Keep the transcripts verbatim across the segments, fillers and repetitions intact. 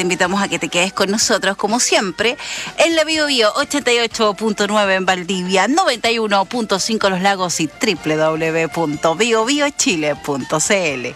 invitamos a que te quedes con nosotros, como siempre, en la Bio Bio ochenta y ocho punto nueve en Valdivia, noventa y uno punto cinco Los Lagos y doble u doble u doble u punto bio bio chile punto c l.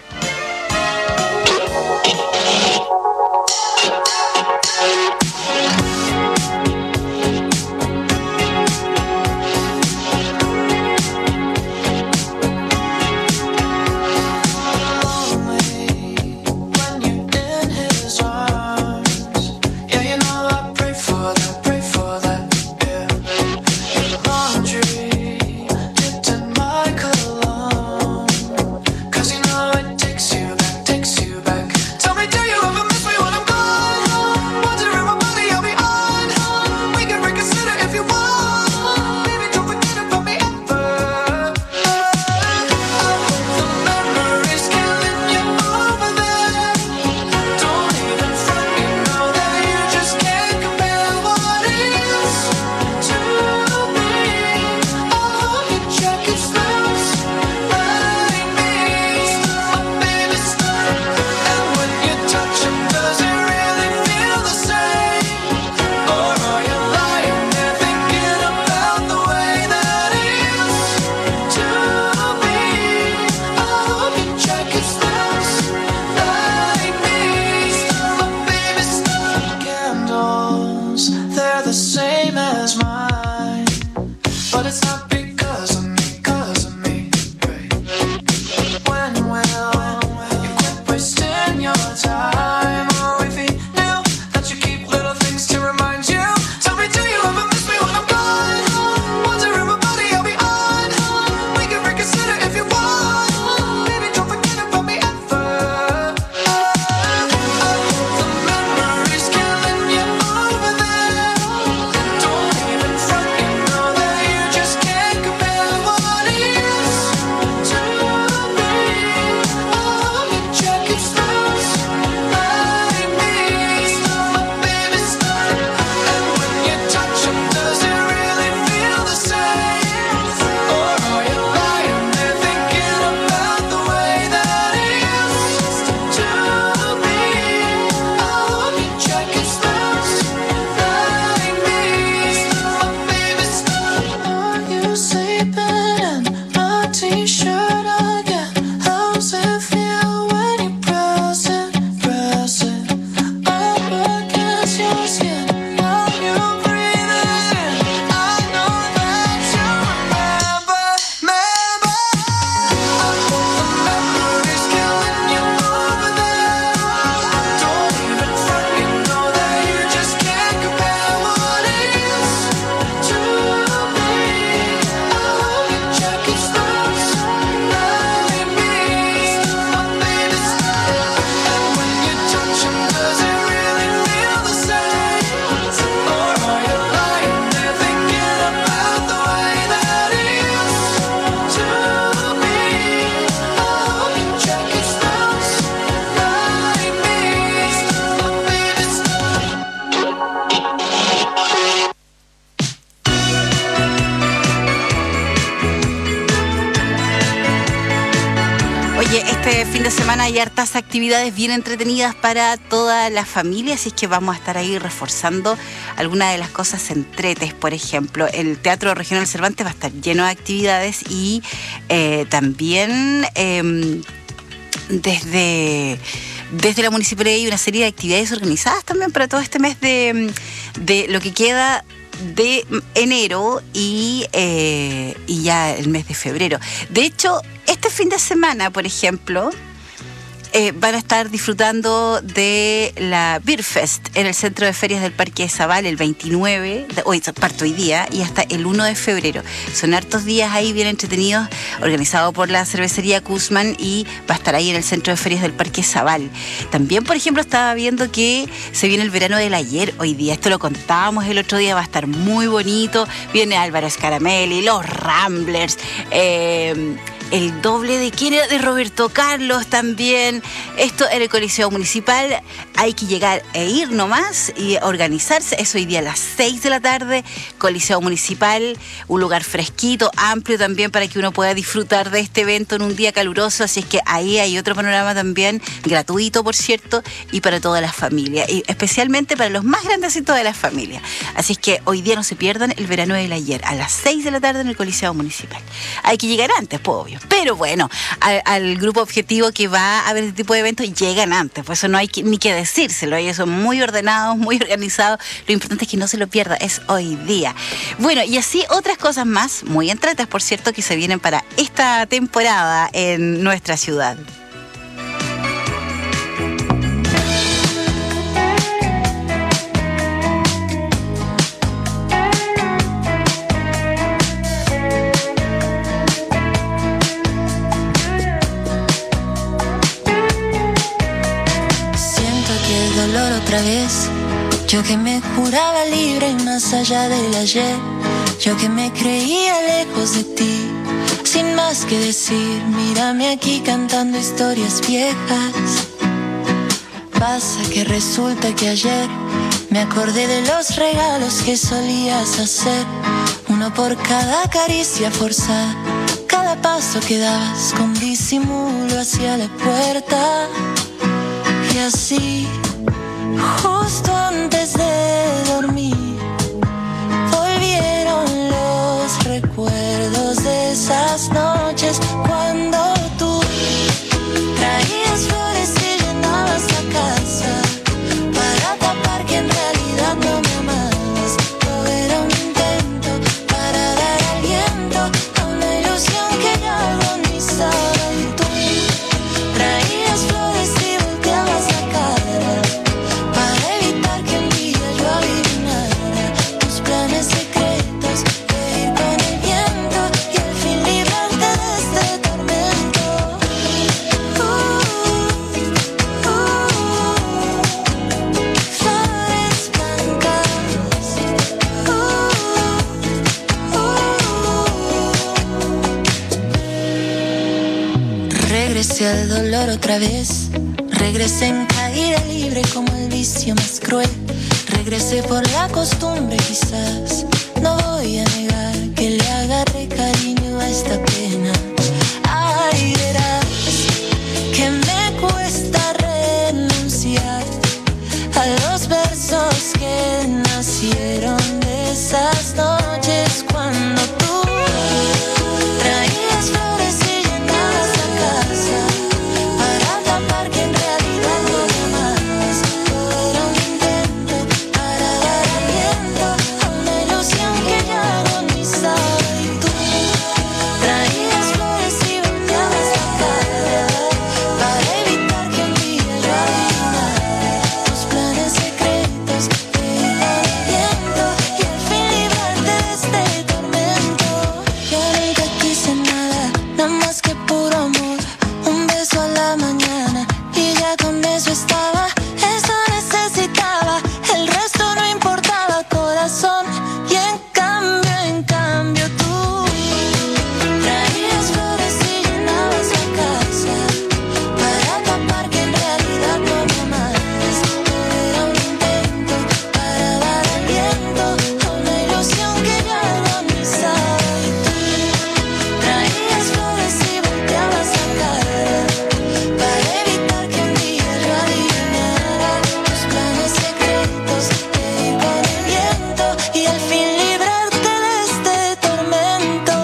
Hay hartas actividades bien entretenidas para toda la familia, así es que vamos a estar ahí reforzando algunas de las cosas entretes. Por ejemplo, el Teatro Regional Cervantes va a estar lleno de actividades y eh, también eh, desde... Desde la municipalidad hay una serie de actividades organizadas también para todo este mes de, de lo que queda de enero y, eh, y ya el mes de febrero. De hecho, este fin de semana, por ejemplo, eh, van a estar disfrutando de la Beer Fest en el Centro de Ferias del Parque de Zabal el veintinueve, de, hoy parto hoy día, y hasta el uno de febrero. Son hartos días ahí bien entretenidos, organizado por la cervecería Kuzman, y va a estar ahí en el Centro de Ferias del Parque Zabal. También, por ejemplo, estaba viendo que se viene el verano del ayer hoy día. Esto lo contábamos el otro día, va a estar muy bonito. Viene Álvaro Scaramelli, los Ramblers, eh, el doble de quién era, de Roberto Carlos también. Esto en el Coliseo Municipal. Hay que llegar e ir nomás y organizarse. Es hoy día a las seis de la tarde. Coliseo Municipal, un lugar fresquito, amplio también para que uno pueda disfrutar de este evento en un día caluroso. Así es que ahí hay otro panorama también, gratuito por cierto, y para toda la familia, y especialmente para los más grandecitos de la familia. Así es que hoy día no se pierdan el verano del ayer, a las seis de la tarde en el Coliseo Municipal. Hay que llegar antes, pues obvio. Pero bueno, al, al grupo objetivo que va a ver este tipo de eventos, llegan antes. Por eso no hay que, ni que decírselo. Ellos son muy ordenados, muy organizados. Lo importante es que no se lo pierda, es hoy día. Bueno, y así otras cosas más, muy entretas, por cierto, que se vienen para esta temporada en nuestra ciudad. Otra vez, yo que me juraba libre más allá del ayer, yo que me creía lejos de ti, sin más que decir, mírame aquí cantando historias viejas. Pasa que resulta que ayer me acordé de los regalos que solías hacer, uno por cada caricia forzada, cada paso que dabas con disimulo hacia la puerta. Y así, justo antes de dormir, volvieron los recuerdos de esas noches cuando tú traías flores y llenabas la casa para tapar que en realidad no me amabas. Todo era un intento para dar aliento a una ilusión que ya agonizaba. Y tú traías flores y volteabas la cara para evitar que un día yo adivinara tus planes secretos de ir con el viento y al fin librarte de este tormento. Uh, uh, flores blancas. Uh, uh. Regresé al dolor otra vez. Regresé en caída libre como el vicio más cruel. Regresé por la costumbre quizás. No voy a negar que le agarré cariño a esta pena. Ay, verás que me cuesta renunciar a los versos que nacieron de esas noches cuando tú traías flores y llenabas la casa para tapar que en realidad no me amabas. Todo era un intento para dar aliento a una ilusión que ya agonizaba. Y tú traías flores y volteabas la cara para evitar que un día yo adivinara tus planes secretos de ir con el viento y al fin librarte de este tormento. Yo nunca quise nada, nada más que puro amor. Un beso a la mañana y ya con eso estaba. Eso necesitaba, el resto no importaba, corazón. Y en cambio, en cambio tú traías flores y llenabas la casa para tapar que en realidad no me amabas. Todo era un intento para dar aliento a una ilusión que ya agonizaba. Y tú traías flores y volteabas la cara para evitar que un día yo adivinara tus planes secretos de ir con el viento y al fin librarte de este tormento.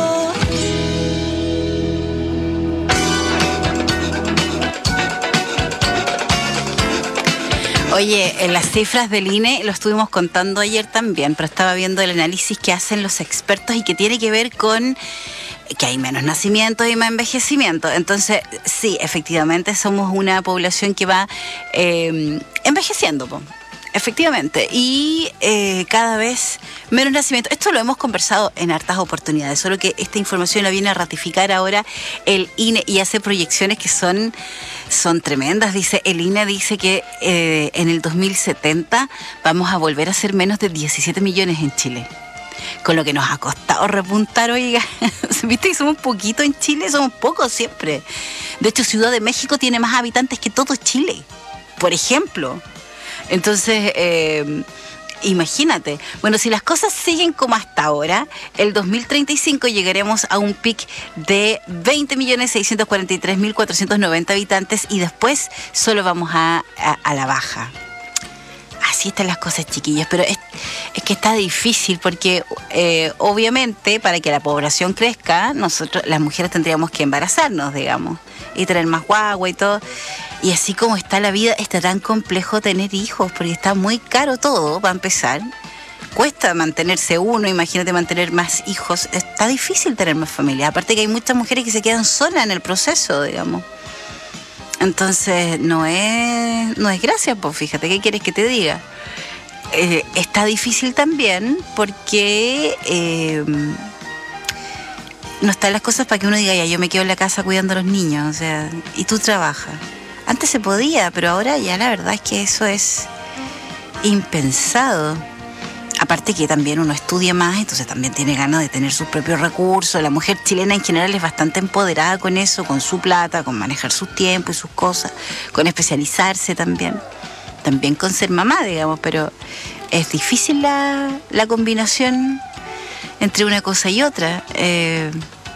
Oye, en las cifras del I N E lo estuvimos contando ayer también, pero estaba viendo el análisis que hacen los expertos y que tiene que ver con que hay menos nacimientos y más envejecimiento. Entonces, sí, efectivamente somos una población que va eh, envejeciendo, po. Efectivamente, y eh, cada vez menos nacimiento. Esto lo hemos conversado en hartas oportunidades, solo que esta información la viene a ratificar ahora el I N E y hace proyecciones que son, son tremendas. Dice, el I N E dice que eh, en el dos mil setenta vamos a volver a ser menos de diecisiete millones en Chile. con lo que nos ha costado repuntar, oiga. ¿Viste que somos poquitos en Chile? Somos pocos siempre. De hecho, Ciudad de México tiene más habitantes que todo Chile, por ejemplo. Entonces, eh, imagínate. Bueno, si las cosas siguen como hasta ahora, el dos mil treinta y cinco llegaremos a un pic de veinte millones seiscientos cuarenta y tres mil cuatrocientos noventa habitantes y después solo vamos a, a, a la baja. Así están las cosas, chiquillos, pero es, es que está difícil porque eh, obviamente para que la población crezca, nosotros las mujeres tendríamos que embarazarnos, digamos, y tener más guagua y todo. Y así como está la vida, está tan complejo tener hijos, porque está muy caro todo, para empezar. Cuesta mantenerse uno, imagínate mantener más hijos. Está difícil tener más familia. Aparte que hay muchas mujeres que se quedan solas en el proceso, digamos. Entonces, no es, no es gracia, pues fíjate, ¿qué quieres que te diga? Eh, está difícil también porque eh, no están las cosas para que uno diga, ya, yo me quedo en la casa cuidando a los niños, o sea, y tú trabajas. Antes se podía, pero ahora ya la verdad es que eso es impensado. Aparte que también uno estudia más, entonces también tiene ganas de tener sus propios recursos. La mujer chilena en general es bastante empoderada con eso, con su plata, con manejar su tiempo y sus cosas, con especializarse también. También con ser mamá, digamos, pero es difícil la, la combinación entre una cosa y otra. Eh,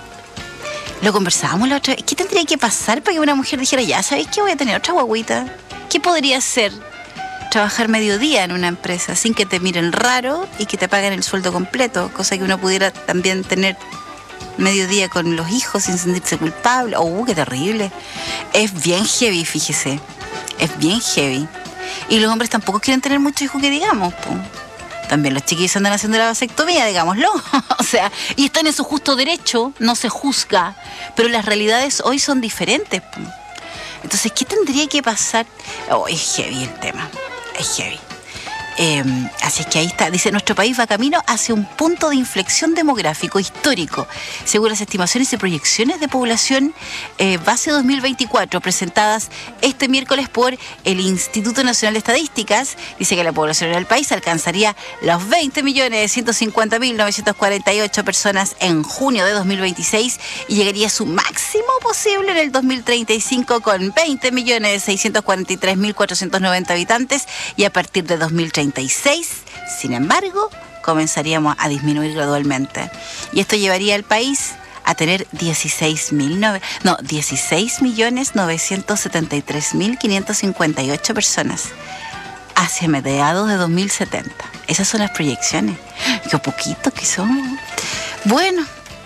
lo conversábamos la otra vez. ¿Qué tendría que pasar para que una mujer dijera, ya, ¿sabéis qué? Voy a tener otra guaguita? ¿Qué podría ser? Trabajar mediodía en una empresa sin que te miren raro y que te paguen el sueldo completo, cosa que uno pudiera también tener mediodía con los hijos sin sentirse culpable. ¡Oh, qué terrible! Es bien heavy, fíjese. Es bien heavy. Y los hombres tampoco quieren tener muchos hijos que digamos, po. También los chiquillos andan haciendo la vasectomía, digámoslo. O sea, y están en su justo derecho, no se juzga, pero las realidades hoy son diferentes, po. Entonces, ¿qué tendría que pasar? Oh, es heavy el tema. Es heavy. Eh, así es que ahí está. Dice, nuestro país va camino hacia un punto de inflexión demográfico histórico, según las estimaciones y proyecciones de población eh, base dos mil veinticuatro presentadas este miércoles por el Instituto Nacional de Estadísticas. Dice que la población del país alcanzaría los veinte millones ciento cincuenta mil novecientos cuarenta y ocho personas en junio de dos mil veintiséis y llegaría a su máximo posible en el dos mil treinta y cinco con veinte millones seiscientos cuarenta y tres mil cuatrocientos noventa habitantes, y a partir de dos mil treinta y seis, sin embargo, comenzaríamos a disminuir gradualmente. Y esto llevaría al país a tener dieciséis mil nove, no, dieciséis millones novecientos setenta y tres mil quinientos cincuenta y ocho personas hacia mediados de dos mil setenta. Esas son las proyecciones. Qué poquito que somos. Bueno,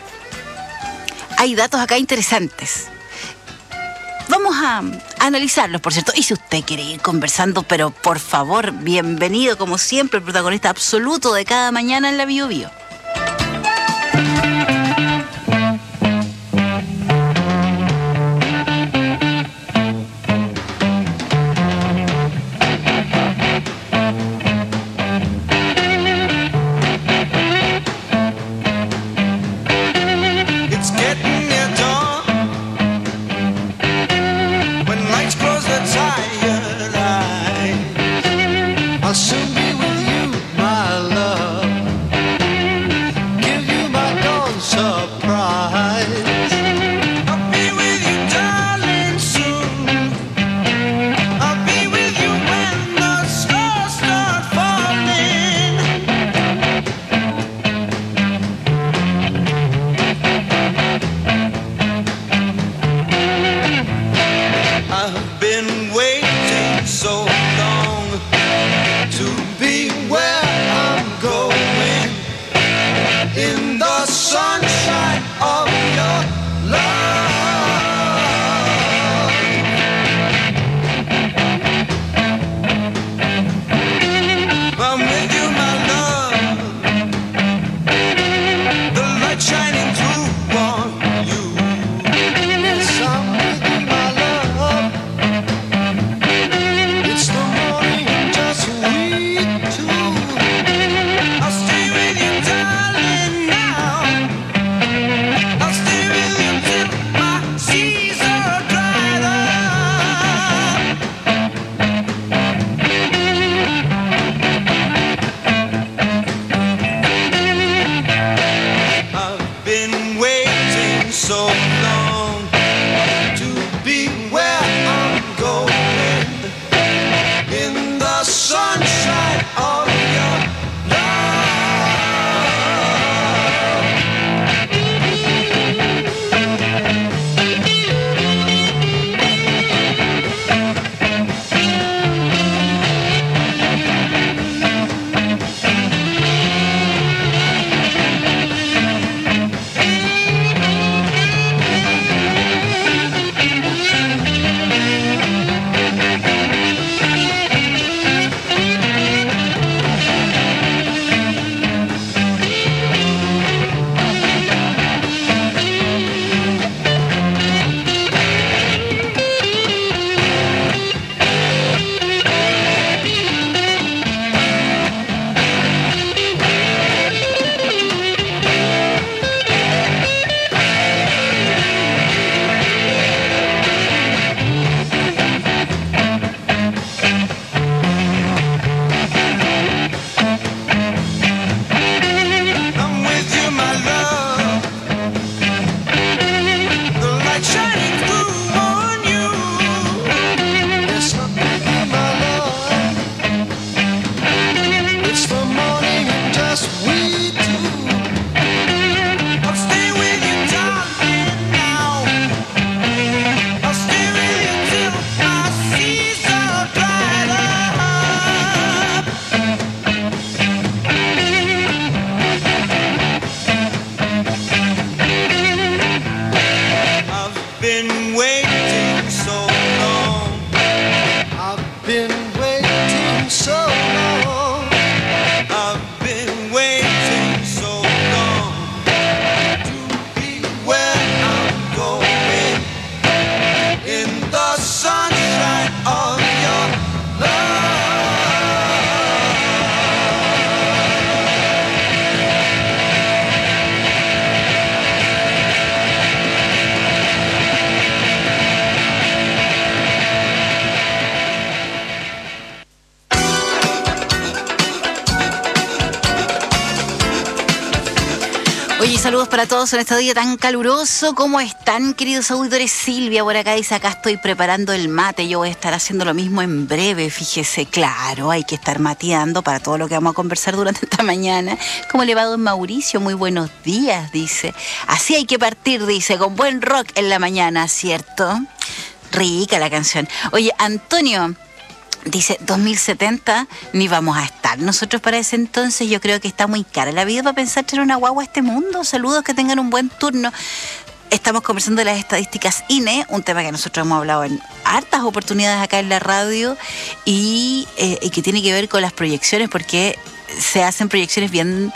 hay datos acá interesantes. Vamos a analizarlos, por cierto. Y si usted quiere ir conversando, pero por favor, bienvenido, como siempre, el protagonista absoluto de cada mañana en la Bio Bio. I've been waiting so long to yes, we do. I'll stay with you, darling, now. I'll stay with you till my seas are dried up. I've been waiting so long. I've been waiting so long. I've been waiting so long to be where I'm going in the sunshine of your love. Oye, saludos para todos en este día tan caluroso. ¿Cómo están, queridos auditores? Silvia por acá dice, acá estoy preparando el mate. Yo voy a estar haciendo lo mismo en breve, fíjese. Claro, hay que estar mateando para todo lo que vamos a conversar durante esta mañana. ¿Cómo le va, don Mauricio? Muy buenos días, dice. Así hay que partir, dice, con buen rock en la mañana, ¿cierto? Rica la canción. Oye, Antonio dice, dos mil setenta ni vamos a estar nosotros para ese entonces. Yo creo que está muy cara la vida para pensar tener una guagua a este mundo. Saludos, que tengan un buen turno. Estamos conversando de las estadísticas I N E, un tema que nosotros hemos hablado en hartas oportunidades acá en la radio y, eh, y que tiene que ver con las proyecciones, porque se hacen proyecciones bien,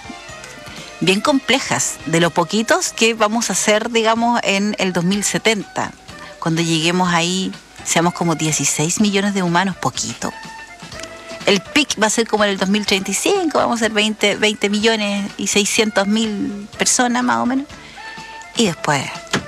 bien complejas de lo poquitos que vamos a hacer, digamos, en el dos mil setenta. Cuando lleguemos ahí, seamos como dieciséis millones de humanos, poquito. El pic va a ser como en el dos mil treinta y cinco, vamos a ser veinte, veinte millones y seiscientos mil personas más o menos. Y después,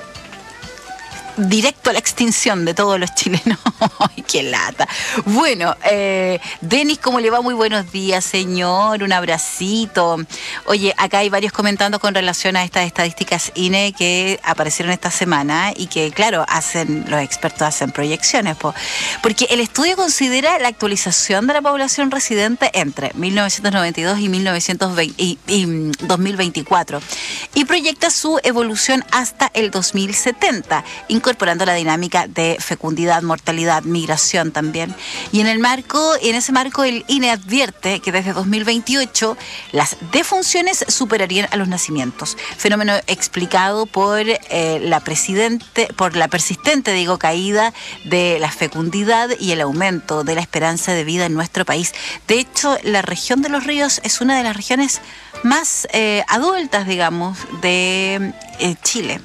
directo a la extinción de todos los chilenos. ¡Ay, qué lata! Bueno, eh, Denis, ¿cómo le va? Muy buenos días, señor. Un abracito. Oye, acá hay varios comentando con relación a estas estadísticas I N E que aparecieron esta semana y que, claro, hacen los expertos hacen proyecciones. Po, porque el estudio considera la actualización de la población residente entre mil novecientos noventa y dos y, mil novecientos veinte, y, y dos mil veinticuatro y proyecta su evolución hasta el dos mil setenta, incorporando la dinámica de fecundidad, mortalidad, migración también. Y en el marco, en ese marco el I N E advierte que desde dos mil veintiocho las defunciones superarían a los nacimientos, fenómeno explicado por eh, la presidente, por la persistente, digo, caída de la fecundidad y el aumento de la esperanza de vida en nuestro país. De hecho, la región de Los Ríos es una de las regiones más eh, adultas, digamos, de eh, Chile.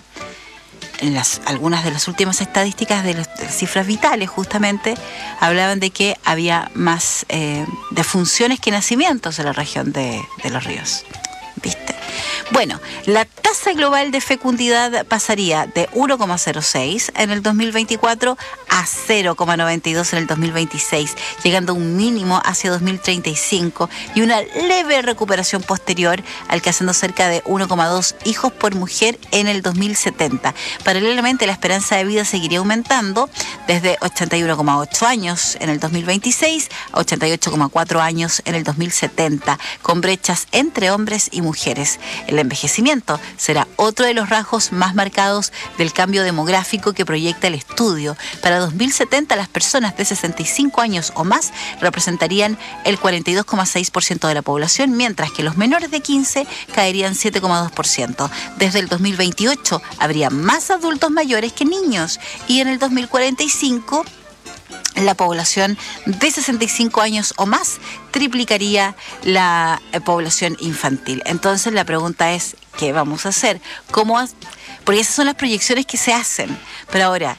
En las, algunas de las últimas estadísticas de, los, de las cifras vitales justamente hablaban de que había más eh, defunciones que nacimientos en la región de, de Los Ríos. ¿Viste? Bueno, la tasa global de fecundidad pasaría de uno coma cero seis en el dos mil veinticuatro a cero coma noventa y dos en el dos mil veintiséis, llegando a un mínimo hacia dos mil treinta y cinco y una leve recuperación posterior, alcanzando cerca de uno coma dos hijos por mujer en el dos mil setenta. Paralelamente, la esperanza de vida seguiría aumentando desde ochenta y uno coma ocho años en el dos mil veintiséis a ochenta y ocho coma cuatro años en el dos mil setenta, con brechas entre hombres y mujeres. El envejecimiento será otro de los rasgos más marcados del cambio demográfico que proyecta el estudio. Para dos mil setenta, las personas de sesenta y cinco años o más representarían el cuarenta y dos coma seis por ciento de la población, mientras que los menores de quince caerían siete coma dos por ciento. Desde el dos mil veintiocho habría más adultos mayores que niños y en el dos mil cuarenta y cinco la población de sesenta y cinco años o más triplicaría la eh, población infantil. Entonces la pregunta es, ¿qué vamos a hacer? ¿Cómo? Porque esas son las proyecciones que se hacen. Pero ahora,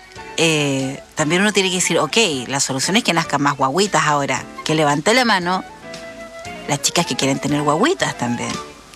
eh, también uno tiene que decir, ok, la solución es que nazcan más guaguitas ahora. Que levante la mano las chicas que quieren tener guaguitas también.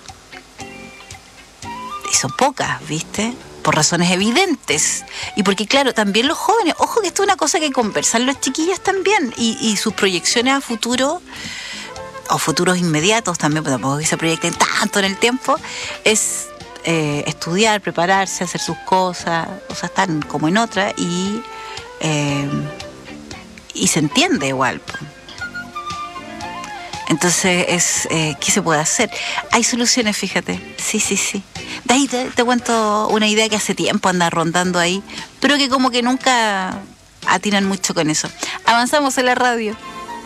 Y son pocas, ¿viste? Por razones evidentes. Y porque, claro, también los jóvenes, ojo que esto es una cosa que conversan los chiquillos también, y, y sus proyecciones a futuro, o futuros inmediatos también, pero tampoco que se proyecten tanto en el tiempo, es eh, estudiar, prepararse, hacer sus cosas, o sea, están como en otra, y, eh, y se entiende igual. Entonces, es eh, ¿qué se puede hacer? Hay soluciones, fíjate. Sí, sí, sí. De ahí te, te cuento una idea que hace tiempo anda rondando ahí, pero que como que nunca atinan mucho con eso. Avanzamos en la radio.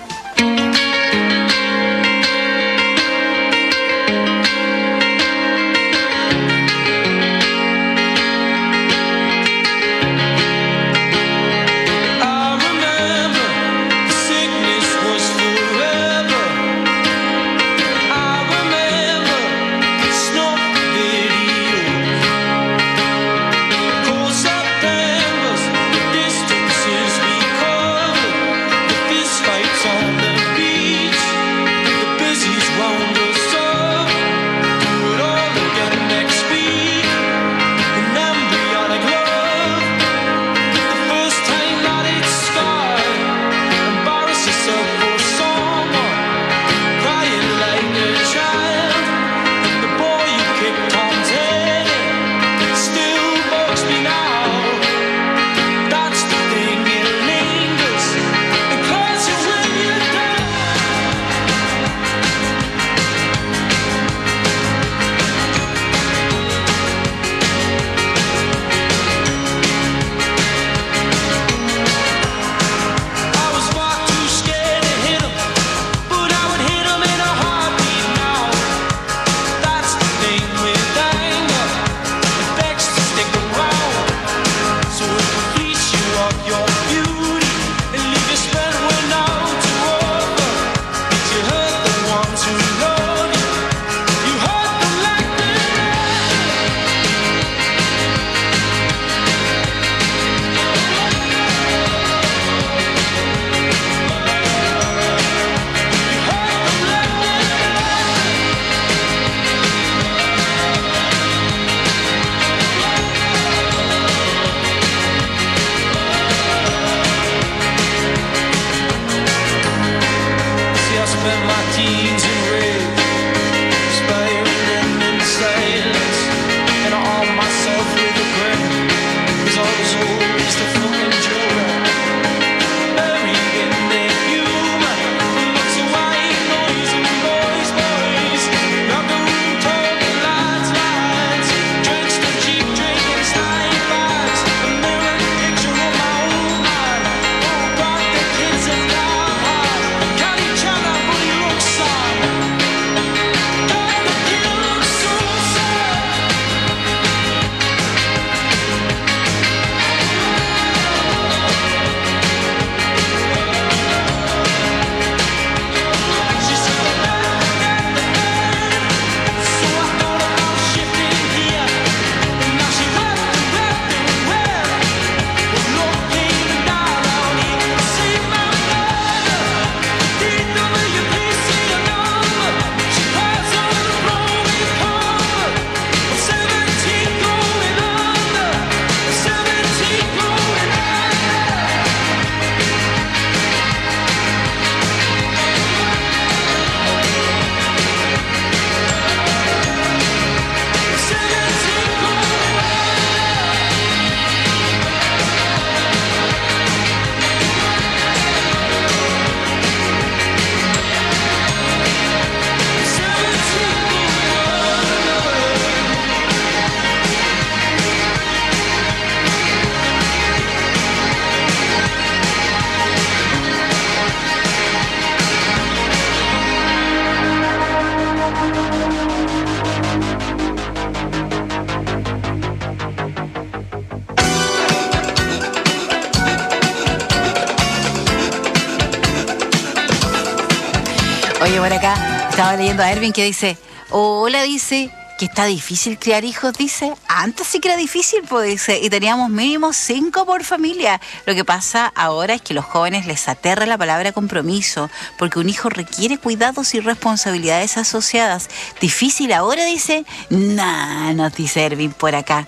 Oye, por acá estaba leyendo a Erwin que dice, hola, dice, que está difícil criar hijos, dice. Antes sí que era difícil, pues, dice, y teníamos mínimo cinco por familia. Lo que pasa ahora es que a los jóvenes les aterra la palabra compromiso, porque un hijo requiere cuidados y responsabilidades asociadas. Difícil ahora, dice. Nah, nos dice Erwin por acá.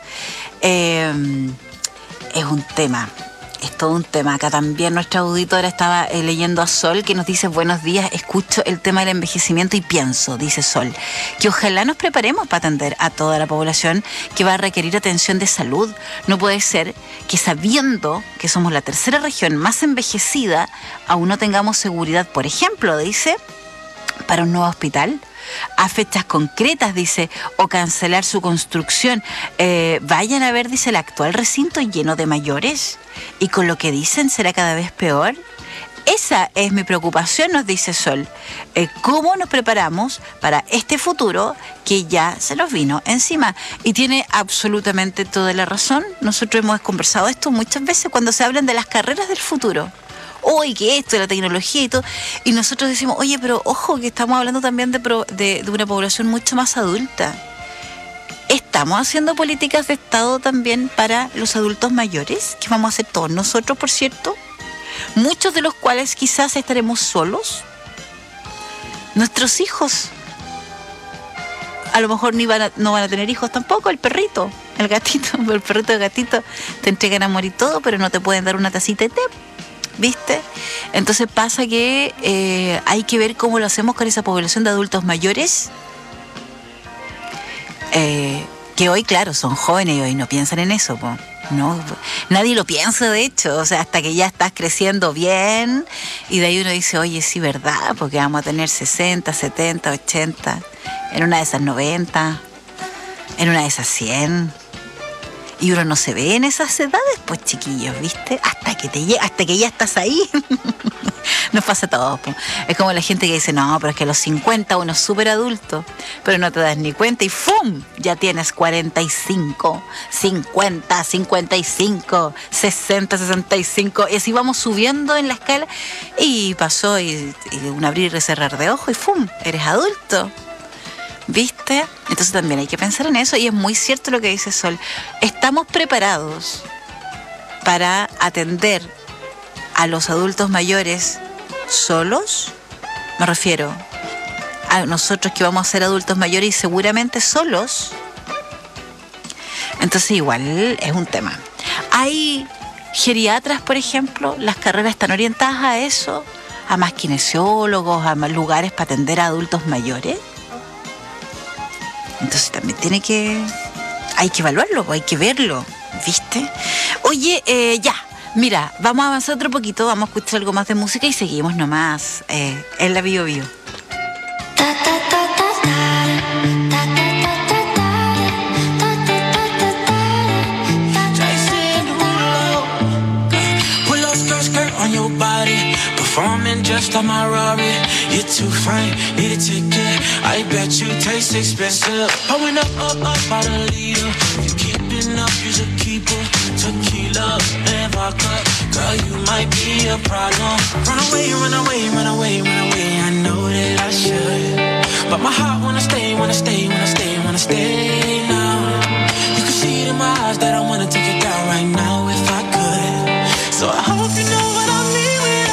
Eh, es un tema. Es todo un tema. Acá también nuestra auditora estaba eh, leyendo a Sol, que nos dice, buenos días, escucho el tema del envejecimiento y pienso, dice Sol, que ojalá nos preparemos para atender a toda la población que va a requerir atención de salud. No puede ser que, sabiendo que somos la tercera región más envejecida, aún no tengamos seguridad, por ejemplo, dice, para un nuevo hospital, a fechas concretas, dice, o cancelar su construcción. Eh, vayan a ver, dice, el actual recinto lleno de mayores, y con lo que dicen será cada vez peor. Esa es mi preocupación, nos dice Sol. Eh, ¿Cómo nos preparamos para este futuro que ya se nos vino encima? Y tiene absolutamente toda la razón. Nosotros hemos conversado esto muchas veces cuando se hablan de las carreras del futuro. Oye, que esto, de la tecnología y todo. Y nosotros decimos, oye, pero ojo, que estamos hablando también de, pro, de, de una población mucho más adulta. ¿Estamos haciendo políticas de Estado también para los adultos mayores? Que vamos a hacer todos nosotros, por cierto. Muchos de los cuales quizás estaremos solos. Nuestros hijos a lo mejor ni van a, no van a tener hijos tampoco. El perrito, el gatito, el perrito, el gatito te entregan a morir todo, pero no te pueden dar una tacita de té, ¿viste? Entonces pasa que eh, hay que ver cómo lo hacemos con esa población de adultos mayores, eh, que hoy, claro, son jóvenes y hoy no piensan en eso, po. No, nadie lo piensa, de hecho, o sea, hasta que ya estás creciendo bien y de ahí uno dice, oye, sí, verdad, porque vamos a tener sesenta, setenta, ochenta, en una de esas noventa, en una de esas cien, y uno no se ve en esas edades, pues, chiquillos, ¿viste? Hasta que te llega, hasta que ya estás ahí. Nos pasa a todos, pues. Es como la gente que dice, no, pero es que a los cincuenta uno es súper adulto, pero no te das ni cuenta y ¡fum! Ya tienes cuarenta y cinco, cincuenta, cincuenta y cinco, sesenta, sesenta y cinco, y así vamos subiendo en la escala, y pasó y, y un abrir y cerrar de ojo y ¡fum! Eres adulto, ¿viste? Entonces también hay que pensar en eso, y es muy cierto lo que dice Sol. ¿Estamos preparados para atender a los adultos mayores solos? Me refiero a nosotros que vamos a ser adultos mayores y seguramente solos. Entonces igual es un tema. Hay geriatras, por ejemplo, las carreras están orientadas a eso, a más kinesiólogos, a más lugares para atender a adultos mayores. Entonces también tiene que, hay que evaluarlo, hay que verlo, ¿viste? Oye, eh, ya. Mira, vamos a avanzar otro poquito, vamos a escuchar algo más de música y seguimos nomás eh, en la Bio Bio. Performing just like my Rari. You're too fine, need a ticket. I bet you taste expensive. Pouring up, up, up out a leader. You keeping up, you's a keeper. Tequila and vodka. Girl, you might be a problem. Run away, run away, run away, run away. I know that I should, but my heart wanna stay, wanna stay, wanna stay, wanna stay now. You can see it in my eyes that I wanna take it down right now if I could. So I hope you know what I mean.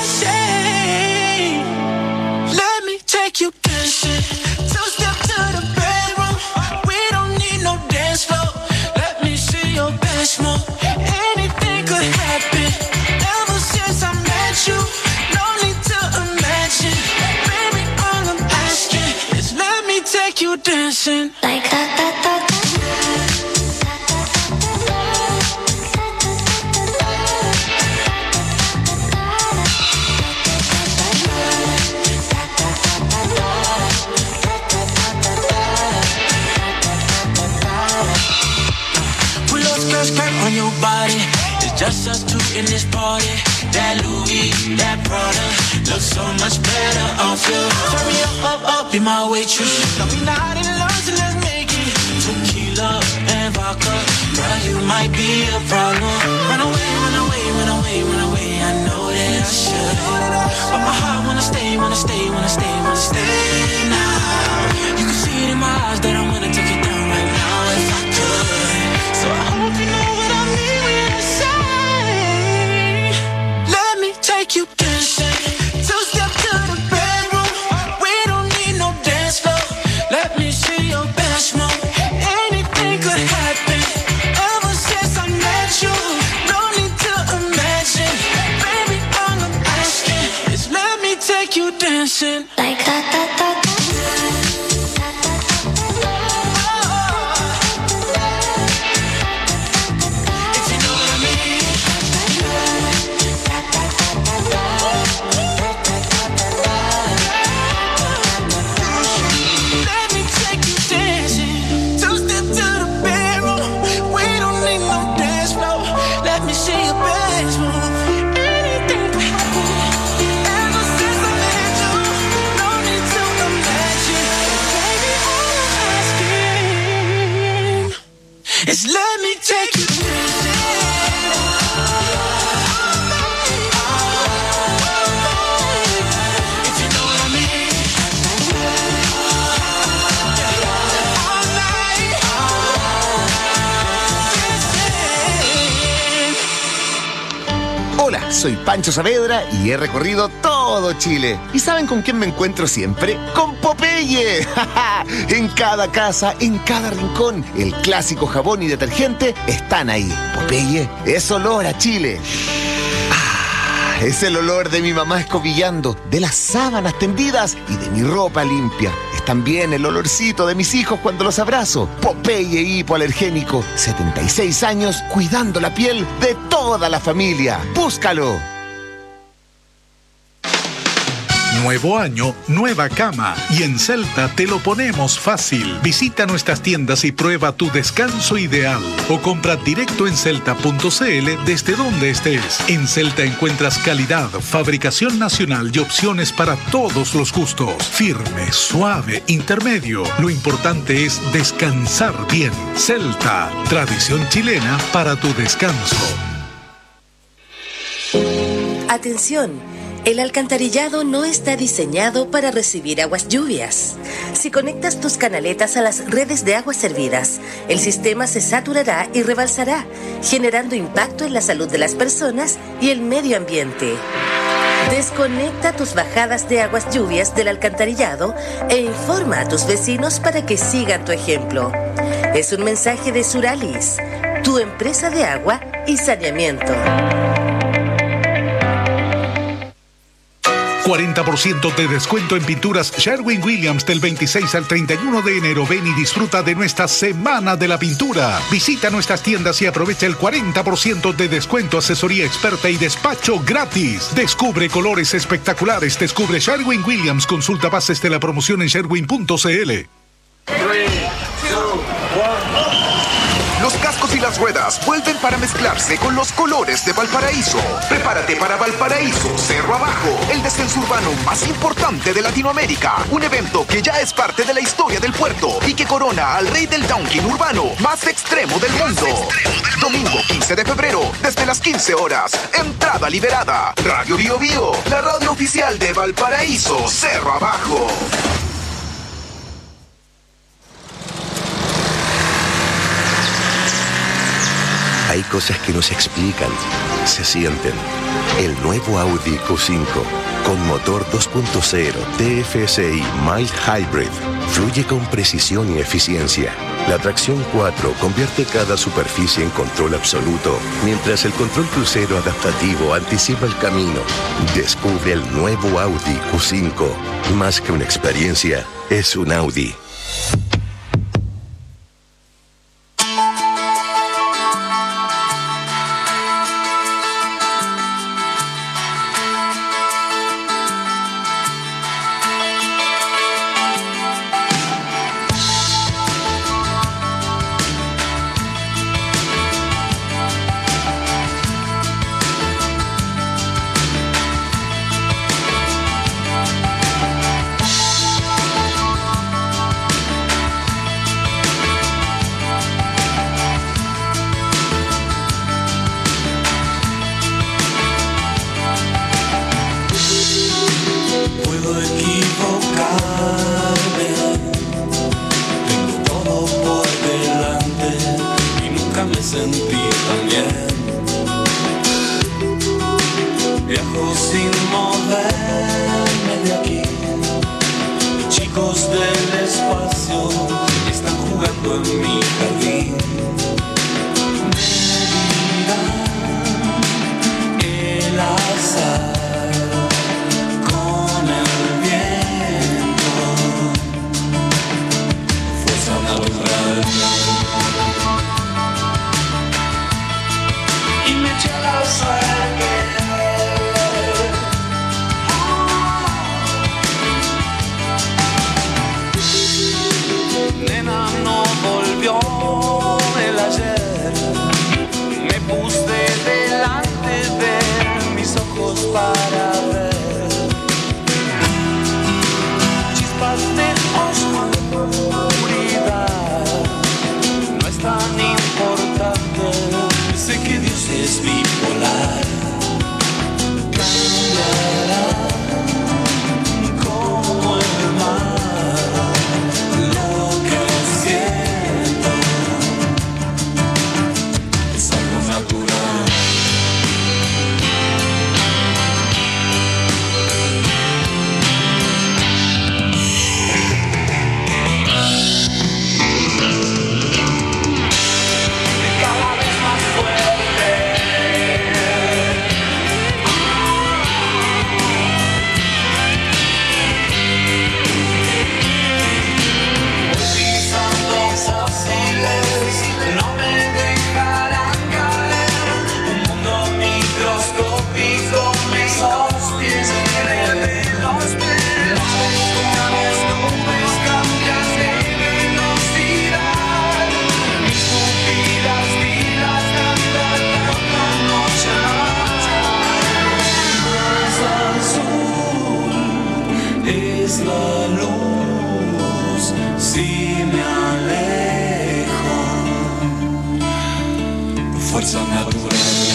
Take you dancing, two step to the bedroom. We don't need no dance floor. Let me see your best move. Anything could happen. Ever since I met you, no need to imagine. Baby, all I'm asking is let me take you dancing. Like that, that, that, that. Skirt on your body, it's just us two in this party. That Louis, that Prada, looks so much better off you. Turn me up, up, up, be my waitress. No, we not in love, so let's make it. Tequila and vodka, girl, you might be a problem. Run away, run away, run away, run away. I know that I should, but my heart wanna stay, wanna stay, wanna stay, wanna stay now. You can see it in my eyes that I wanna take it down right now if I could. So I hope you know what I mean when I say, let me take you dancing. Two step to the bedroom. We don't need no dance floor. Let me see your best move. Anything could happen. Ever since I met you, no need to imagine. Baby, all I'm asking is let me take you dancing. Like Soy Pancho Saavedra y he recorrido todo Chile. ¿Y saben con quién me encuentro siempre? ¡Con Popeye! En cada casa, en cada rincón, el clásico jabón y detergente están ahí. Popeye es olor a Chile. Ah, es el olor de mi mamá escobillando, de las sábanas tendidas y de mi ropa limpia. Es también el olorcito de mis hijos cuando los abrazo. Popeye hipoalergénico, setenta y seis años cuidando la piel de toda la familia. ¡Búscalo! Nuevo año, nueva cama. Y en Celta te lo ponemos fácil. Visita nuestras tiendas y prueba tu descanso ideal. O compra directo en celta punto c l desde donde estés. En Celta encuentras calidad, fabricación nacional y opciones para todos los gustos. Firme, suave, intermedio. Lo importante es descansar bien. Celta, tradición chilena para tu descanso. Atención. El alcantarillado no está diseñado para recibir aguas lluvias. Si conectas tus canaletas a las redes de aguas servidas, el sistema se saturará y rebalsará, generando impacto en la salud de las personas y el medio ambiente. Desconecta tus bajadas de aguas lluvias del alcantarillado e informa a tus vecinos para que sigan tu ejemplo. Es un mensaje de Suralis, tu empresa de agua y saneamiento. cuarenta por ciento de descuento en pinturas Sherwin-Williams del veintiséis al treinta y uno de enero. Ven y disfruta de nuestra Semana de la Pintura. Visita nuestras tiendas y aprovecha el cuarenta por ciento de descuento, asesoría experta y despacho gratis. Descubre colores espectaculares. Descubre Sherwin-Williams. Consulta bases de la promoción en sherwin punto c l. Los cascos y las ruedas vuelven para mezclarse con los colores de Valparaíso. Prepárate para Valparaíso Cerro Abajo, el descenso urbano más importante de Latinoamérica. Un evento que ya es parte de la historia del puerto y que corona al rey del downhill urbano más extremo del mundo. Domingo quince de febrero, desde las quince horas. Entrada liberada. Radio Bio Bio, la radio oficial de Valparaíso Cerro Abajo. Hay cosas que no se explican, se sienten. El nuevo Audi Q cinco, con motor dos punto cero T F S I Mild Hybrid, fluye con precisión y eficiencia. La tracción cuatro convierte cada superficie en control absoluto, mientras el control crucero adaptativo anticipa el camino. Descubre el nuevo Audi Q cinco. Más que una experiencia, es un Audi. Nena no volvió luz si me alejo. Fuerza natural.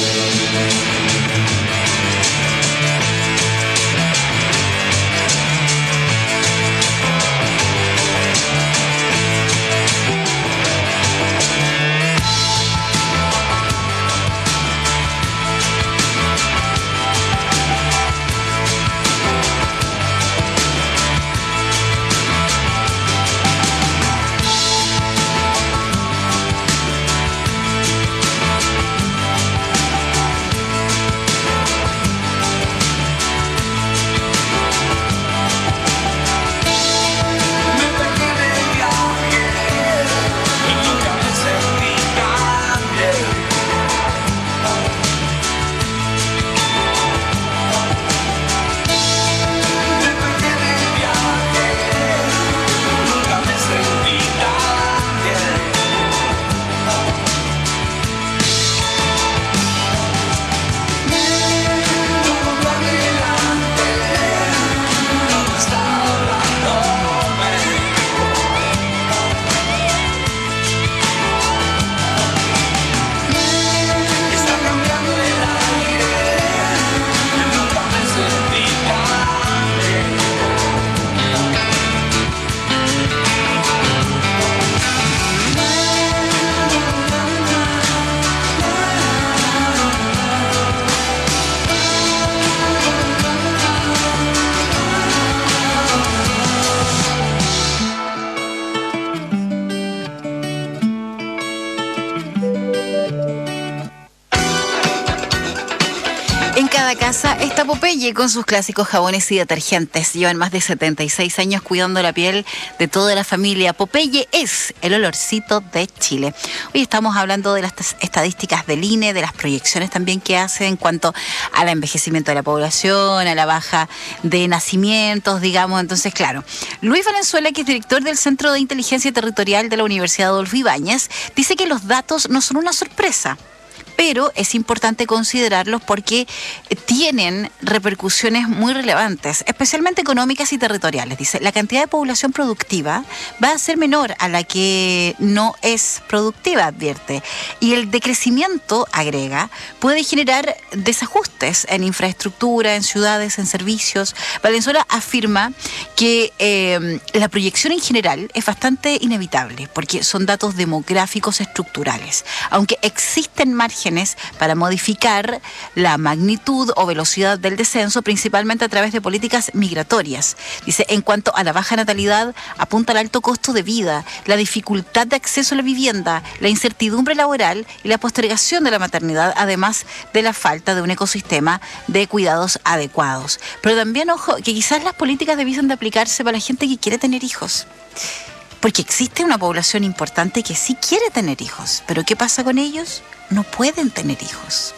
Casa está Popeye con sus clásicos jabones y detergentes. Llevan más de setenta y seis años cuidando la piel de toda la familia. Popeye es el olorcito de Chile. Hoy estamos hablando de las estadísticas del I N E, de las proyecciones también que hace en cuanto al envejecimiento de la población, a la baja de nacimientos, digamos. Entonces, claro, Luis Valenzuela, que es director del Centro de Inteligencia Territorial de la Universidad Adolfo Ibáñez, dice que los datos no son una sorpresa, pero es importante considerarlos porque tienen repercusiones muy relevantes, especialmente económicas y territoriales. Dice, la cantidad de población productiva va a ser menor a la que no es productiva, advierte. Y el decrecimiento, agrega, puede generar desajustes en infraestructura, en ciudades, en servicios. Valenzuela afirma que eh, la proyección en general es bastante inevitable porque son datos demográficos estructurales, aunque existen márgenes para modificar la magnitud o velocidad del descenso, principalmente a través de políticas migratorias. Dice, en cuanto a la baja natalidad, apunta al alto costo de vida, la dificultad de acceso a la vivienda, la incertidumbre laboral y la postergación de la maternidad, además de la falta de un ecosistema de cuidados adecuados. Pero también, ojo, que quizás las políticas debiesen de aplicarse para la gente que quiere tener hijos. Porque existe una población importante que sí quiere tener hijos, pero ¿qué pasa con ellos? No pueden tener hijos.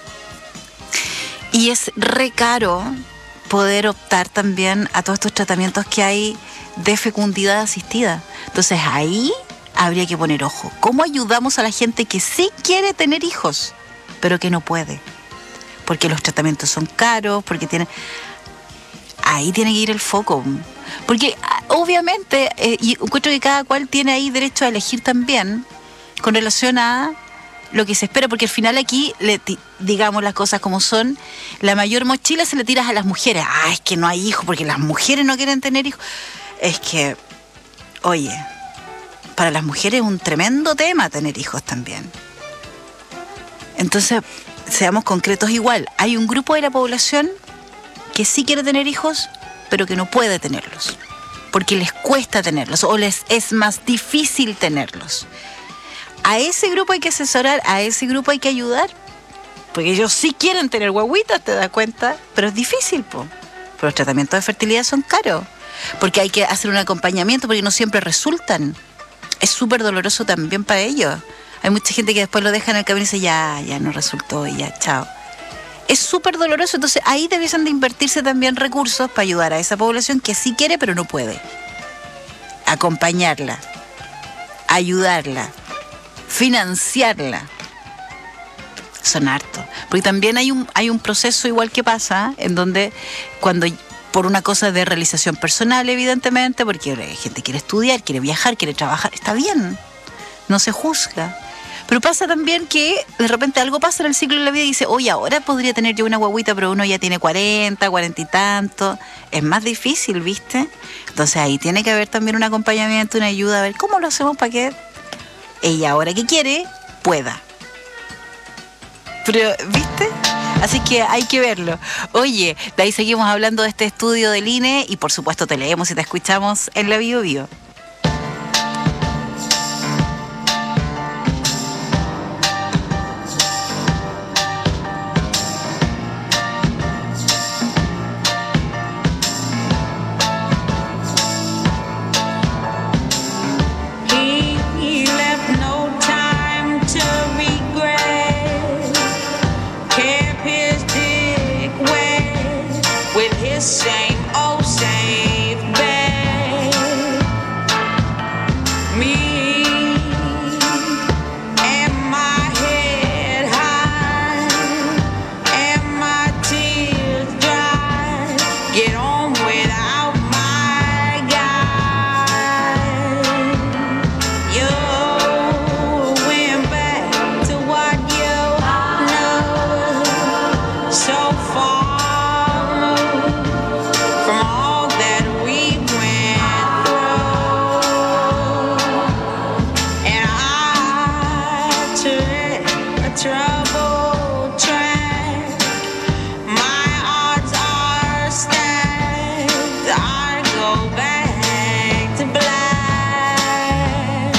Y es re caro poder optar también a todos estos tratamientos que hay de fecundidad asistida. Entonces ahí habría que poner ojo. ¿Cómo ayudamos a la gente que sí quiere tener hijos, pero que no puede? Porque los tratamientos son caros, porque tienen... Ahí tiene que ir el foco. Porque obviamente, eh, y encuentro que cada cual tiene ahí derecho a elegir también con relación a lo que se espera, porque al final aquí, le t- digamos las cosas como son, la mayor mochila se le tira a las mujeres. Ah, es que no hay hijos porque las mujeres no quieren tener hijos. Es que, oye, para las mujeres es un tremendo tema tener hijos también. Entonces, seamos concretos igual. Hay un grupo de la población que sí quiere tener hijos, pero que no puede tenerlos, porque les cuesta tenerlos o les es más difícil tenerlos. A ese grupo hay que asesorar, a ese grupo hay que ayudar, porque ellos sí quieren tener guaguitas, te das cuenta, pero es difícil, po. Pero los tratamientos de fertilidad son caros, porque hay que hacer un acompañamiento, porque no siempre resultan. Es súper doloroso también para ellos. Hay mucha gente que después lo deja en el camino y dice, ya, ya no resultó, y ya, chao. Es súper doloroso, entonces ahí debiesen de invertirse también recursos para ayudar a esa población que sí quiere pero no puede. Acompañarla, ayudarla, financiarla. Son hartos. Porque también hay un, hay un proceso igual que pasa en donde cuando por una cosa de realización personal, evidentemente, porque la gente quiere estudiar, quiere viajar, quiere trabajar, está bien, no se juzga. Pero pasa también que de repente algo pasa en el ciclo de la vida y dice, oye, ahora podría tener yo una guaguita, pero uno ya tiene cuarenta, cuarenta y tanto. Es más difícil, ¿viste? Entonces ahí tiene que haber también un acompañamiento, una ayuda, a ver cómo lo hacemos para que ella, ahora que quiere, pueda. Pero, ¿viste? Así que hay que verlo. Oye, de ahí seguimos hablando de este estudio del I N E y por supuesto te leemos y te escuchamos en la Bio Bio. Same old same bed. Me and my head high and my tears dry. Get on without my guy. You went back to what you know so far. Trouble track. My odds are stacked. I go back to black.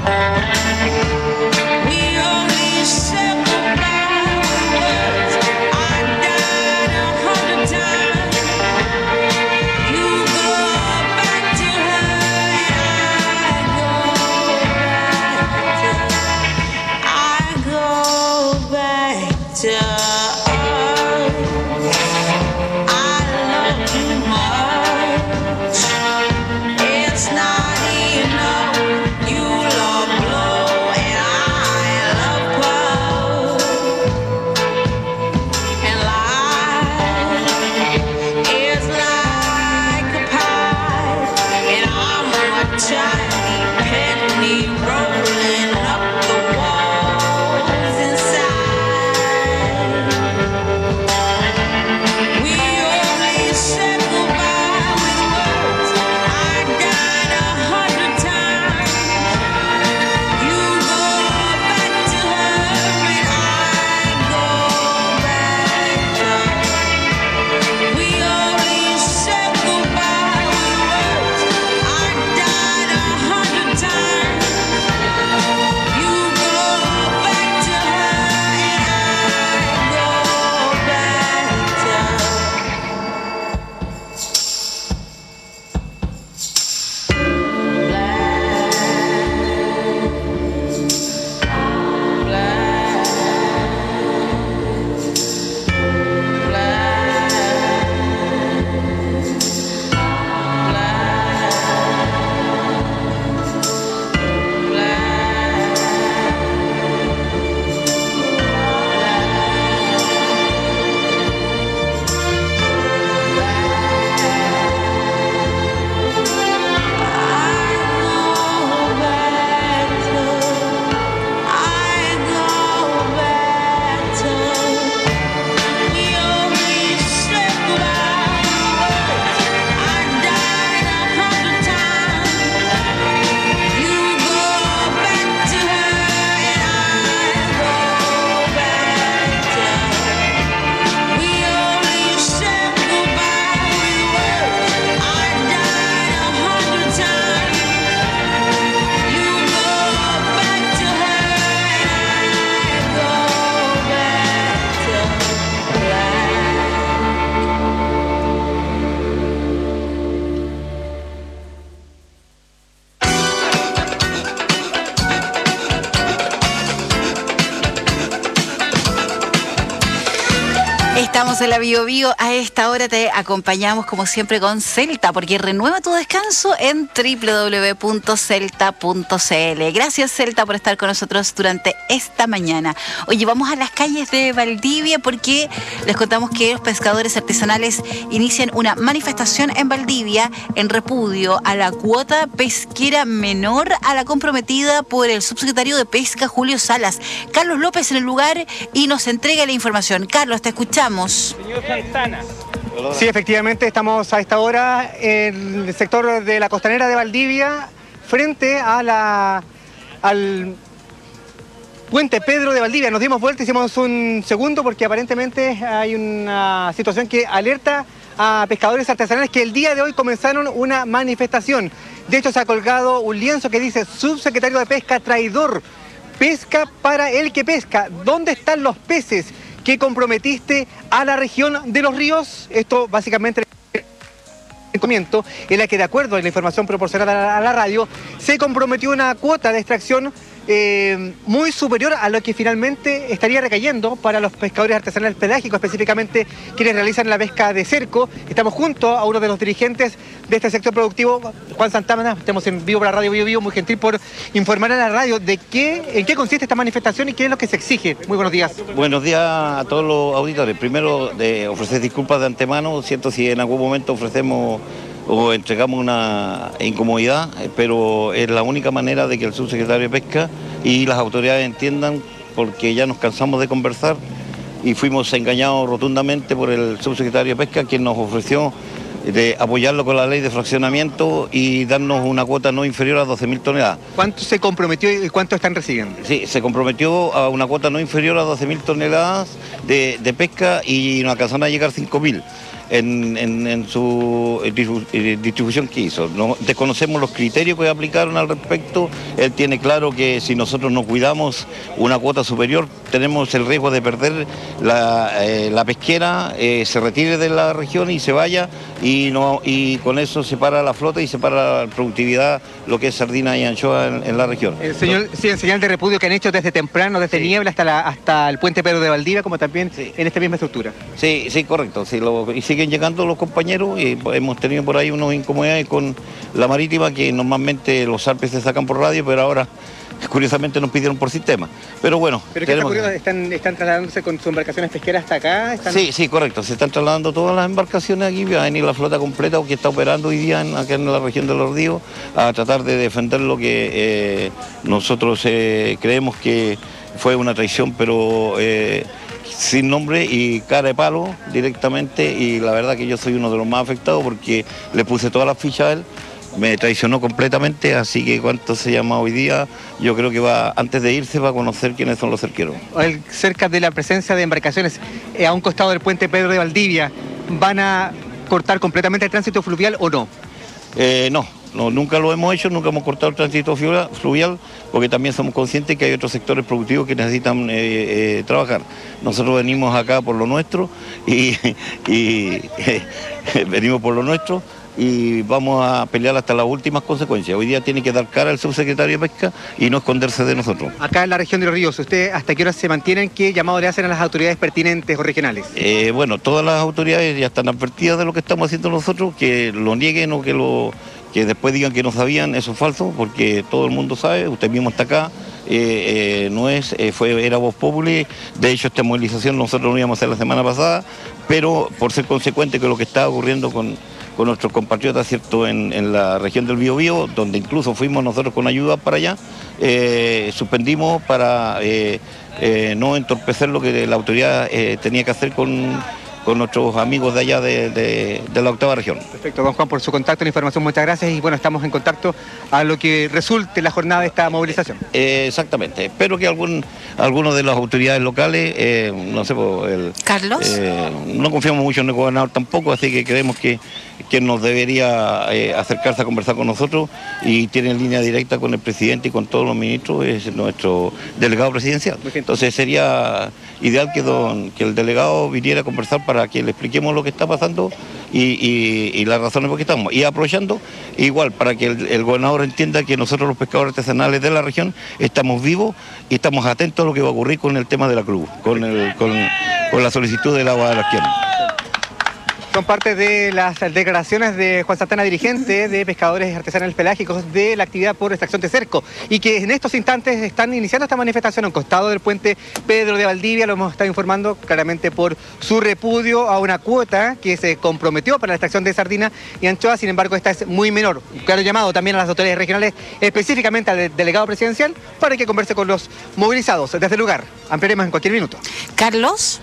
We only said goodbye with words. I died a hundred times. You go back to her and I go back to I go back to us. I love you much. It's not enough. You love blow and I love puff. And life is like a pie, and I'm a tiny penny rolling up the walls inside. We only said goodbye with words. I died a hundred times. You go back to her and I go back to her. We only said goodbye with words. I died a hundred times. Estamos en la Bio Bio. A esta hora te acompañamos como siempre con Celta, porque renueva tu descanso en doble u doble u doble u punto celta punto c l. Gracias, Celta, por estar con nosotros durante esta mañana. Oye, vamos a las calles de Valdivia porque les contamos que los pescadores artesanales inician una manifestación en Valdivia en repudio a la cuota pesquera menor a la comprometida por el subsecretario de Pesca, Julio Salas. Carlos López en el lugar y nos entrega la información. Carlos, te escuchamos. Señor Santana. Sí, efectivamente, estamos a esta hora en el sector de la costanera de Valdivia, frente a la, al puente Pedro de Valdivia. Nos dimos vuelta, hicimos un segundo porque aparentemente hay una situación que alerta a pescadores artesanales que el día de hoy comenzaron una manifestación. De hecho, se ha colgado un lienzo que dice: subsecretario de Pesca traidor, pesca para el que pesca. ¿Dónde están los peces que comprometiste a la región de los ríos? Esto básicamente en la que, de acuerdo a la información proporcionada a la radio, se comprometió una cuota de extracción eh, muy superior a lo que finalmente estaría recayendo para los pescadores artesanales pelágicos, específicamente quienes realizan la pesca de cerco. Estamos junto a uno de los dirigentes de este sector productivo, Juan Santana. Estamos en vivo para Radio Bio Bio, muy gentil por informar a la radio de qué, en qué consiste esta manifestación y qué es lo que se exige. Muy buenos días. Buenos días a todos los auditores. Primero, de ofrecer disculpas de antemano, siento si en algún momento ofrecemos o entregamos una incomodidad, pero es la única manera de que el subsecretario de Pesca y las autoridades entiendan, porque ya nos cansamos de conversar y fuimos engañados rotundamente por el subsecretario de Pesca, quien nos ofreció de apoyarlo con la ley de fraccionamiento y darnos una cuota no inferior a doce mil toneladas. ¿Cuánto se comprometió y cuánto están recibiendo? Sí, se comprometió a una cuota no inferior a doce mil toneladas de, de pesca y nos alcanzaron a llegar cinco mil. En, en, en su distribución que hizo. No, desconocemos los criterios que aplicaron al respecto. Él tiene claro que si nosotros no cuidamos una cuota superior, tenemos el riesgo de perder la, eh, la pesquera, eh, se retire de la región y se vaya, y, no, y con eso se para la flota y se para la productividad, lo que es sardina y anchoa en, en la región. El señor, sí, en señal de repudio que han hecho desde temprano, desde sí. Niebla hasta, la, hasta el puente Pedro de Valdivia, como también sí. En esta misma estructura. Sí, sí, correcto. Sí, lo, y siguen llegando los compañeros y hemos tenido por ahí unas incomodidades con la marítima, que normalmente los zarpes se sacan por radio, pero ahora curiosamente nos pidieron por sistema. Pero bueno. ¿Pero qué está ocurriendo? ¿Están, ¿Están trasladándose con sus embarcaciones pesqueras hasta acá? ¿Están... Sí, sí, correcto. Se están trasladando todas las embarcaciones aquí, va a venir la flota completa que está operando hoy día en, acá en la región de los Ríos, a tratar de defender lo que eh, nosotros eh, creemos que fue una traición, pero eh, sin nombre y cara de palo directamente, y la verdad que yo soy uno de los más afectados porque le puse todas las fichas a él, me traicionó completamente, así que cuánto se llama hoy día, yo creo que va, antes de irse va a conocer quiénes son los cerqueros. Cerca de la presencia de embarcaciones eh, a un costado del puente Pedro de Valdivia, ¿van a cortar completamente el tránsito fluvial o no? Eh, no. No, nunca lo hemos hecho, nunca hemos cortado el tránsito fluvial, porque también somos conscientes que hay otros sectores productivos que necesitan eh, eh, trabajar. Nosotros venimos acá por lo nuestro y, y eh, venimos por lo nuestro y vamos a pelear hasta las últimas consecuencias. Hoy día tiene que dar cara al subsecretario de Pesca y no esconderse de nosotros. Acá en la región de los Ríos, ¿usted hasta qué hora se mantienen? ¿Qué llamado le hacen a las autoridades pertinentes o regionales? Eh, bueno, todas las autoridades ya están advertidas de lo que estamos haciendo nosotros, que lo nieguen o que lo... que después digan que no sabían, eso es falso, porque todo el mundo sabe, usted mismo está acá, eh, eh, no es, eh, fue, era Voz Populi. De hecho, esta movilización nosotros lo íbamos a hacer la semana pasada, pero por ser consecuente con lo que está ocurriendo con, con nuestros compatriotas, ¿cierto?, en, en la región del Biobío, donde incluso fuimos nosotros con ayuda para allá, eh, suspendimos para eh, eh, no entorpecer lo que la autoridad eh, tenía que hacer con... con nuestros amigos de allá de, de, de la octava región. Perfecto, don Juan, por su contacto, la información, muchas gracias, y bueno, estamos en contacto a lo que resulte la jornada de esta movilización. Eh, exactamente, espero que algún alguno de las autoridades locales, eh, no sé, el, Carlos, eh, no confiamos mucho en el gobernador tampoco, así que creemos que, que nos debería eh, acercarse a conversar con nosotros, y tiene línea directa con el presidente y con todos los ministros, es nuestro delegado presidencial. Entonces sería ideal que, don, que el delegado viniera a conversar para para que le expliquemos lo que está pasando y, y, y las razones por qué estamos. Y aprovechando, igual, para que el, el gobernador entienda que nosotros los pescadores artesanales de la región estamos vivos y estamos atentos a lo que va a ocurrir con el tema de la cruz, con, el, con, por la solicitud del agua de las piernas. Son parte de las declaraciones de Juan Santana, dirigente de Pescadores Artesanales Pelágicos de la actividad por extracción de cerco, y que en estos instantes están iniciando esta manifestación a un costado del puente Pedro de Valdivia. Lo hemos estado informando claramente por su repudio a una cuota que se comprometió para la extracción de sardina y anchoa. Sin embargo, esta es muy menor. Un claro llamado también a las autoridades regionales, específicamente al delegado presidencial, para que converse con los movilizados desde el lugar. Ampliaremos en cualquier minuto. Carlos.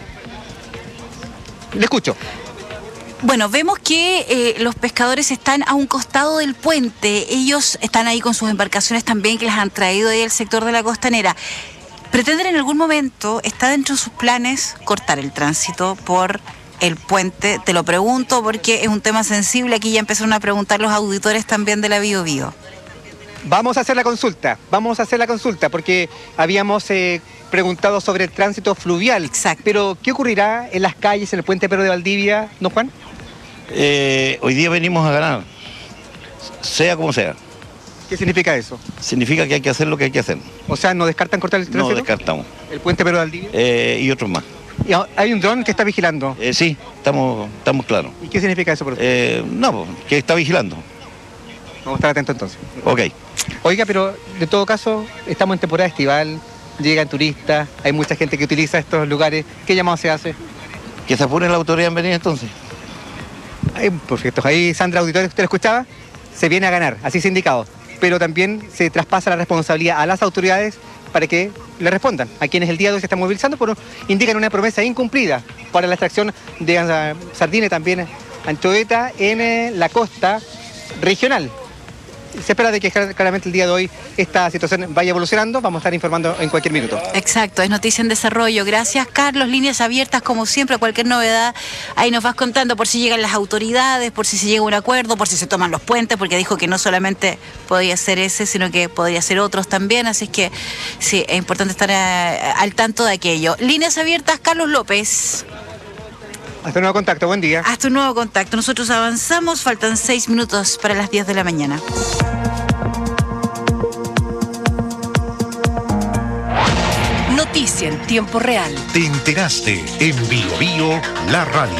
Le escucho. Bueno, vemos que eh, los pescadores están a un costado del puente. Ellos están ahí con sus embarcaciones también, que las han traído ahí del sector de la costanera. ¿Pretenden en algún momento, está dentro de sus planes, cortar el tránsito por el puente? Te lo pregunto porque es un tema sensible. Aquí ya empezaron a preguntar los auditores también de la Bio Bio. Vamos a hacer la consulta, vamos a hacer la consulta, porque habíamos eh, preguntado sobre el tránsito fluvial. Exacto. Pero, ¿qué ocurrirá en las calles, en el puente Pedro de Valdivia, don Juan? Eh, hoy día venimos a ganar, sea como sea. ¿Qué significa eso? Significa que hay que hacer lo que hay que hacer. O sea, ¿no descartan cortar el tránsito? No descartamos. ¿El puente Pedro de Valdivia? Eh, y otros más. ¿Y hay un dron que está vigilando? Eh, sí, estamos, estamos claros. ¿Y qué significa eso por usted? Eh, no, que está vigilando. Vamos a estar atentos entonces. Ok. Oiga, pero de todo caso, estamos en temporada estival, llegan turistas, hay mucha gente que utiliza estos lugares. ¿Qué llamado se hace? Que se apure la autoridad en venir entonces. Ay, perfecto. Ahí, Sandra, auditores, ¿usted lo escuchaba? Se viene a ganar, así se ha indicado. Pero también se traspasa la responsabilidad a las autoridades para que le respondan a quienes el día de hoy se están movilizando, pero indican una promesa incumplida para la extracción de sardina y también anchoveta en eh, la costa regional. Se espera de que claramente el día de hoy esta situación vaya evolucionando. Vamos a estar informando en cualquier minuto. Exacto, es noticia en desarrollo. Gracias, Carlos. Líneas abiertas, como siempre, cualquier novedad. Ahí nos vas contando por si llegan las autoridades, por si se llega a un acuerdo, por si se toman los puentes, porque dijo que no solamente podía ser ese, sino que podría ser otros también. Así es que sí, es importante estar a, al tanto de aquello. Líneas abiertas, Carlos López. Hasta un nuevo contacto, buen día. Hasta un nuevo contacto. Nosotros avanzamos, faltan seis minutos para las diez de la mañana. Noticia en tiempo real. Te enteraste en Bio Bio, la radio.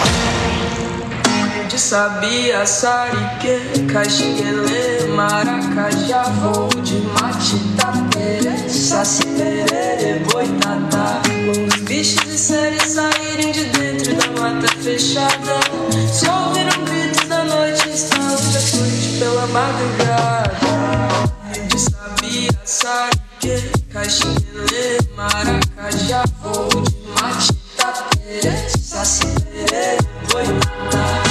De sabia, sarique, caxinguelê, maracajá, voo de matita, saci, pererê, boitatá. Quando os bichos de série saírem de dentro da mata fechada, se ouviram gritos da noite, estalos de açude pela madrugada. De sabia, sarique, caxinguelê, maracajá, voo de matita, saci, pererê, boitatá.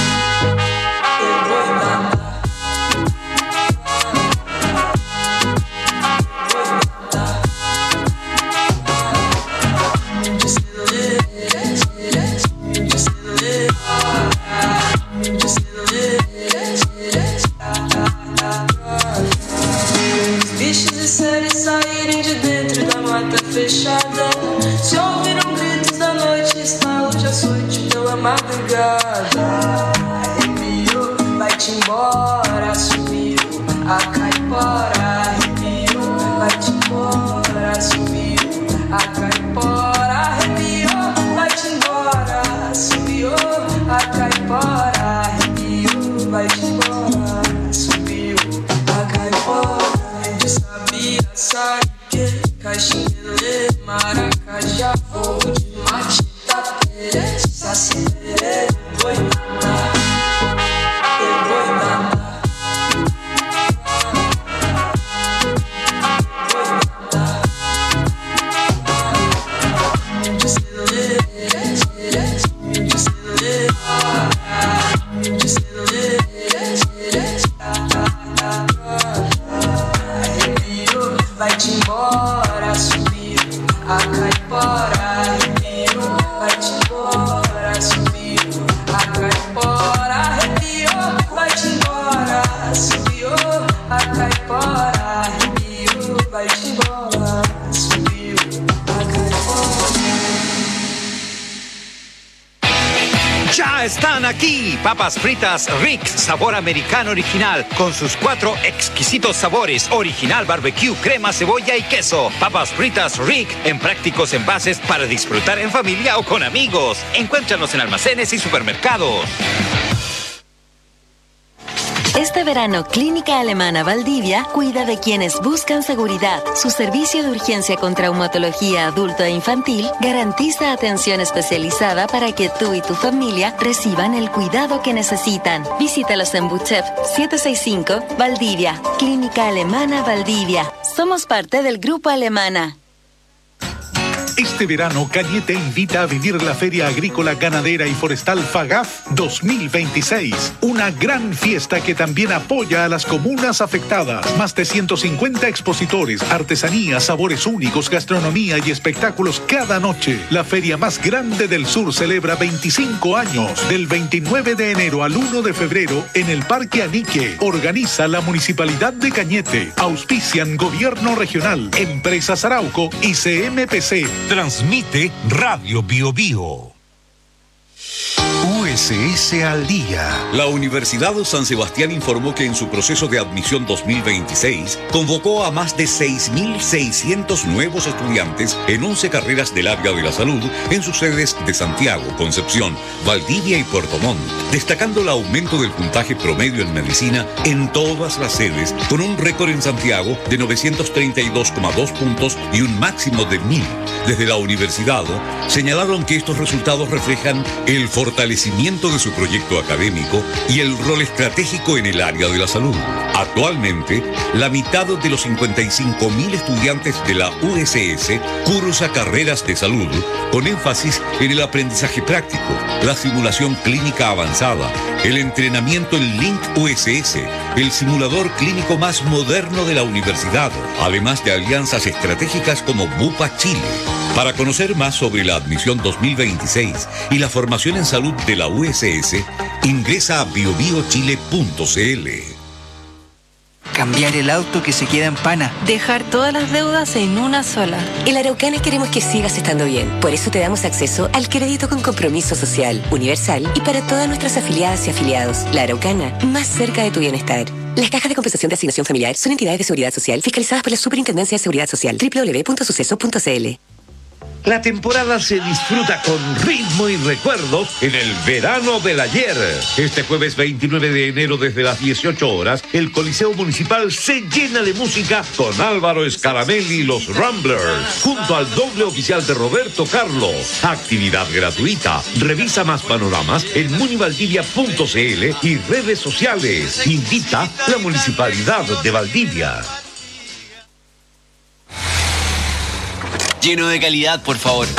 Fechada, se ouviram gritos da noite, estalo de açoite pela madrugada. Arrepiou, vai-te embora, sumiu a caipora. Arrepiou, vai-te embora, sumiu a caipora. Arrepiou, vai-te embora, sumiu a caipora. Arrepiou, vai-te embora, sumiu a caipora. De sabia, sai que caxinguelê, maracajá, voo de matita, saci, pererê, boitatá, boitatá. Vai-te embora, sumiu a caipora. Arrepiou, vai-te embora, sumiu a caipora. Arrepiou, vai-te embora, sumiu a caipora. Arrepiou, vai-te embora, sumiu a caipora. Ya están aquí aquí papas fritas Rick, sabor americano original, con sus cuatro exquisitos sabores: original, barbecue, crema, cebolla y queso. Papas fritas Rick en prácticos envases para disfrutar en familia o con amigos. Encuéntranos en almacenes y supermercados. Este verano, Clínica Alemana Valdivia cuida de quienes buscan seguridad. Su servicio de urgencia con traumatología adulto e infantil garantiza atención especializada para que tú y tu familia reciban el cuidado que necesitan. Visítalos en Buchef setecientos sesenta y cinco, Valdivia. Clínica Alemana Valdivia. Somos parte del Grupo Alemana. Este verano, Cañete invita a vivir la Feria Agrícola, Ganadera y Forestal FAGAF dos mil veintiséis. Una gran fiesta que también apoya a las comunas afectadas. Más de ciento cincuenta expositores, artesanías, sabores únicos, gastronomía y espectáculos cada noche. La feria más grande del sur celebra veinticinco años. Del veintinueve de enero al uno de febrero en el Parque Anique. Organiza la Municipalidad de Cañete. Auspician Gobierno Regional, Empresas Arauco y C M P C. Transmite Radio Bio Bio. U S S al día. La Universidad San Sebastián informó que en su proceso de admisión dos mil veintiséis convocó a más de seis mil seiscientos nuevos estudiantes en once carreras del área de la salud en sus sedes de Santiago, Concepción, Valdivia y Puerto Montt, destacando el aumento del puntaje promedio en medicina en todas las sedes, con un récord en Santiago de novecientos treinta y dos coma dos puntos y un máximo de mil. Desde la universidad señalaron que estos resultados reflejan el fortalecimiento de su proyecto académico y el rol estratégico en el área de la salud. Actualmente, la mitad de los cincuenta y cinco mil estudiantes de la U S S cursa carreras de salud, con énfasis en el aprendizaje práctico, la simulación clínica avanzada, el entrenamiento en Link U S S, el simulador clínico más moderno de la universidad, además de alianzas estratégicas como Bupa Chile. Para conocer más sobre la admisión dos mil veintiséis y la formación en salud de la U S S, ingresa a bio bio chile punto c l. Cambiar el auto que se queda en pana. Dejar todas las deudas en una sola. En La Araucana queremos que sigas estando bien. Por eso te damos acceso al crédito con compromiso social, universal y para todas nuestras afiliadas y afiliados. La Araucana, más cerca de tu bienestar. Las cajas de compensación de asignación familiar son entidades de seguridad social fiscalizadas por la Superintendencia de Seguridad Social. doble u doble u doble u punto suceso punto c l. La temporada se disfruta con ritmo y recuerdos en el verano del ayer. Este jueves veintinueve de enero desde las dieciocho horas, el Coliseo Municipal se llena de música con Álvaro Escaramel y los Ramblers, junto al doble oficial de Roberto Carlos. Actividad gratuita. Revisa más panoramas en munivaldivia punto c l y redes sociales. Invita la Municipalidad de Valdivia. Lleno de calidad, por favor.